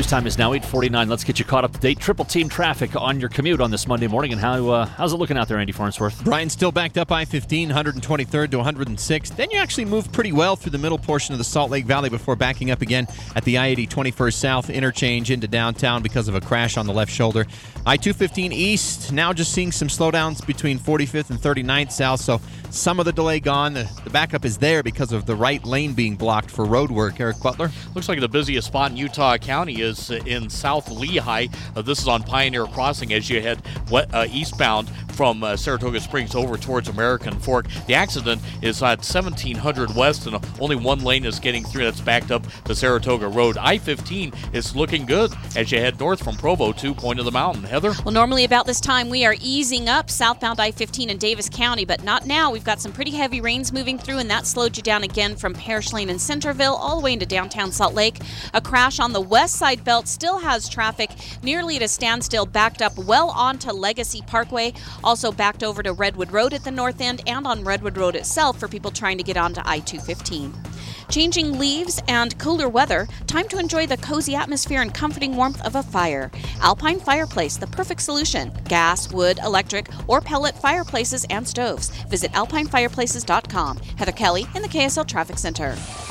time is now 8:49. Let's get you caught up to date. Triple team traffic on your commute on this Monday morning. And how's it looking out there, Andy Farnsworth? Brian, still backed up I-15, 123rd to 106th. Then you actually move pretty well through the middle portion of the Salt Lake Valley before backing up again at the I-80 21st South interchange into downtown because of a crash on the left shoulder. I-215 East, now just seeing some slowdowns between 45th and 39th South, so some of the delay gone. The backup is there because of the right lane being blocked for road work. Eric Butler? Looks like the busiest spot in Utah County is in South Lehigh. This is on Pioneer Crossing as you head eastbound from Saratoga Springs over towards American Fork. The accident is at 1700 West, and only one lane is getting through. That's backed up to Saratoga Road. I-15 is looking good as you head north from Provo to Point of the Mountain. Heather? Well, normally about this time we are easing up southbound I-15 in Davis County, but not now. We've got some pretty heavy rains moving through, and that slowed you down again from Parrish Lane and Centerville all the way into downtown Salt Lake. A crash on the west side belt still has traffic nearly at a standstill, backed up well onto Legacy Parkway. Also backed over to Redwood Road at the north end and on Redwood Road itself for people trying to get onto I-215. Changing leaves and cooler weather, time to enjoy the cozy atmosphere and comforting warmth of a fire. Alpine Fireplace, the perfect solution. Gas, wood, electric, or pellet fireplaces and stoves. Visit alpinefireplaces.com. Heather Kelly in the KSL Traffic Center.